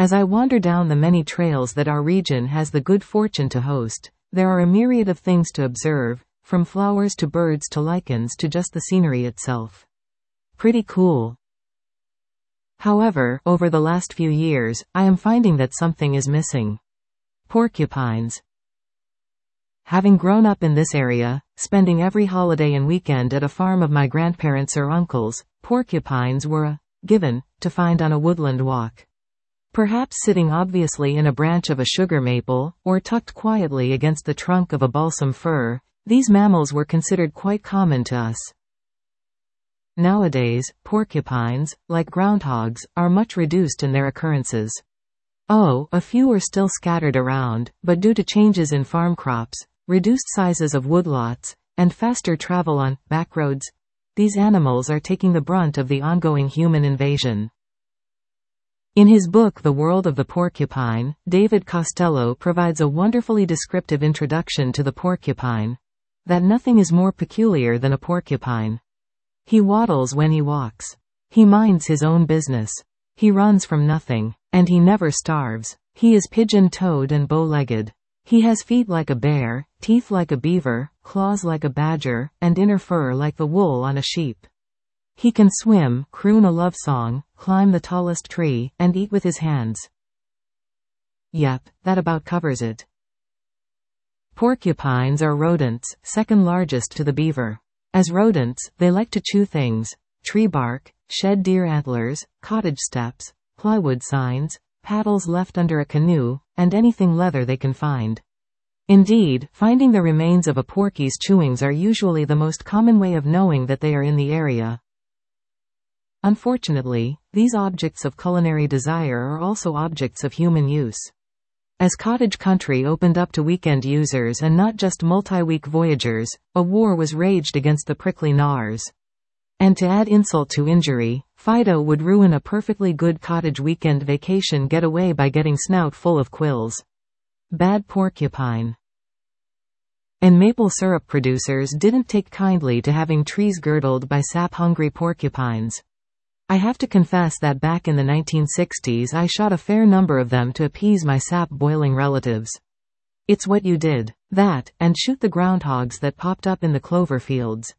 As I wander down the many trails that our region has the good fortune to host, there are a myriad of things to observe, from flowers to birds to lichens to just the scenery itself. Pretty cool. However, over the last few years, I am finding that something is missing. Porcupines. Having grown up in this area, spending every holiday and weekend at a farm of my grandparents or uncles, porcupines were a given to find on a woodland walk. Perhaps sitting obviously in a branch of a sugar maple, or tucked quietly against the trunk of a balsam fir, these mammals were considered quite common to us. Nowadays, porcupines, like groundhogs, are much reduced in their occurrences. Oh, a few are still scattered around, but due to changes in farm crops, reduced sizes of woodlots, and faster travel on backroads, these animals are taking the brunt of the ongoing human invasion. In his book The World of the Porcupine, David Costello provides a wonderfully descriptive introduction to the porcupine. That nothing is more peculiar than a porcupine. He waddles when he walks. He minds his own business. He runs from nothing. And he never starves. He is pigeon-toed and bow-legged. He has feet like a bear, teeth like a beaver, claws like a badger, and inner fur like the wool on a sheep. He can swim, croon a love song, climb the tallest tree, and eat with his hands. Yep, that about covers it. Porcupines are rodents, second largest to the beaver. As rodents, they like to chew things: tree bark, shed deer antlers, cottage steps, plywood signs, paddles left under a canoe, and anything leather they can find. Indeed, finding the remains of a porky's chewings are usually the most common way of knowing that they are in the area. Unfortunately, these objects of culinary desire are also objects of human use. As cottage country opened up to weekend users and not just multi-week voyagers, a war was raged against the prickly gnawers. And to add insult to injury, Fido would ruin a perfectly good cottage weekend vacation getaway by getting snout full of quills. Bad porcupine. And maple syrup producers didn't take kindly to having trees girdled by sap-hungry porcupines. I have to confess that back in the 1960s I shot a fair number of them to appease my sap-boiling relatives. It's what you did. That, and shoot the groundhogs that popped up in the clover fields.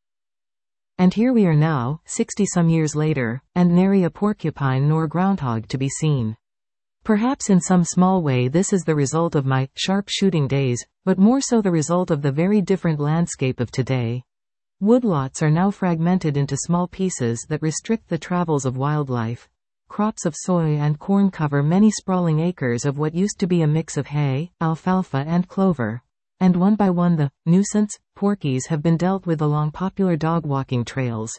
And here we are now, 60-some years later, and nary a porcupine nor groundhog to be seen. Perhaps in some small way this is the result of my sharp-shooting days, but more so the result of the very different landscape of today. Woodlots are now fragmented into small pieces that restrict the travels of wildlife. Crops of soy and corn cover many sprawling acres of what used to be a mix of hay, alfalfa and clover. And one by one the nuisance porkies have been dealt with along popular dog-walking trails.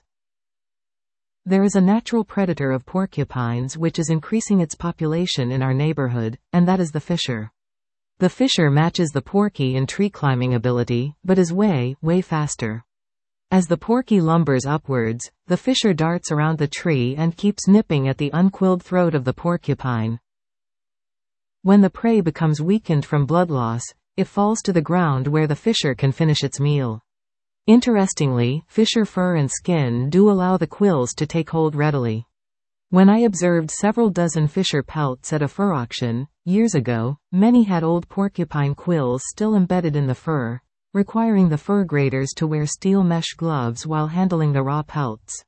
There is a natural predator of porcupines which is increasing its population in our neighborhood, and that is the fisher. The fisher matches the porky in tree climbing ability, but is way faster. As the porky lumbers upwards, the fisher darts around the tree and keeps nipping at the unquilled throat of the porcupine. When the prey becomes weakened from blood loss, it falls to the ground where the fisher can finish its meal. Interestingly, fisher fur and skin do allow the quills to take hold readily. When I observed several dozen fisher pelts at a fur auction, years ago, many had old porcupine quills still embedded in the fur, requiring the fur graders to wear steel mesh gloves while handling the raw pelts.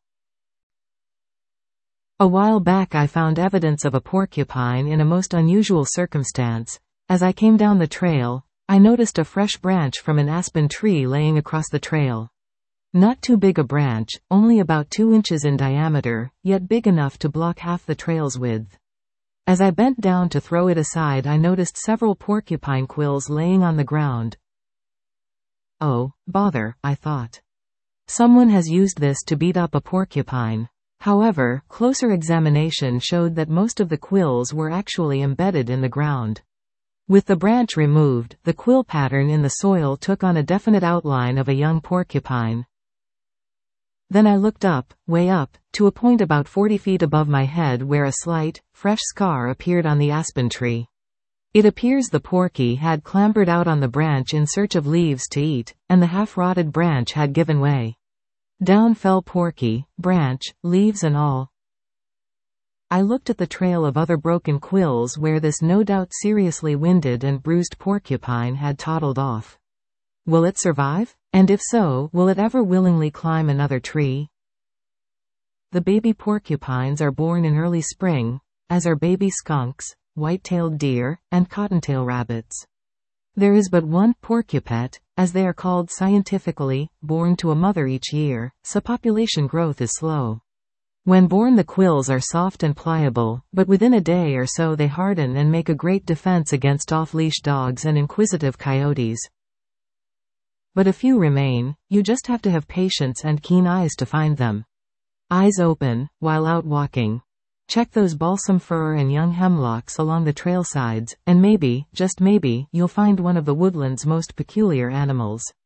A while back I found evidence of a porcupine in a most unusual circumstance. As I came down the trail, I noticed a fresh branch from an aspen tree laying across the trail. Not too big a branch, only about 2 inches in diameter, yet big enough to block half the trail's width. As I bent down to throw it aside I noticed several porcupine quills laying on the ground. Oh, bother, I thought. Someone has used this to beat up a porcupine. However, closer examination showed that most of the quills were actually embedded in the ground. With the branch removed, the quill pattern in the soil took on a definite outline of a young porcupine. Then I looked up, way up, to a point about 40 feet above my head where a slight, fresh scar appeared on the aspen tree. It appears the porky had clambered out on the branch in search of leaves to eat, and the half-rotted branch had given way. Down fell porky, branch, leaves and all. I looked at the trail of other broken quills where this no doubt seriously winded and bruised porcupine had toddled off. Will it survive? And if so, will it ever willingly climb another tree? The baby porcupines are born in early spring, as are baby skunks, white-tailed deer, and cottontail rabbits. There is but one porcupet, as they are called scientifically, born to a mother each year, so population growth is slow. When born the quills are soft and pliable, but within a day or so they harden and make a great defense against off-leash dogs and inquisitive coyotes. But a few remain, you just have to have patience and keen eyes to find them. Eyes open, while out walking. Check those balsam fir and young hemlocks along the trail sides, and maybe, just maybe, you'll find one of the woodland's most peculiar animals.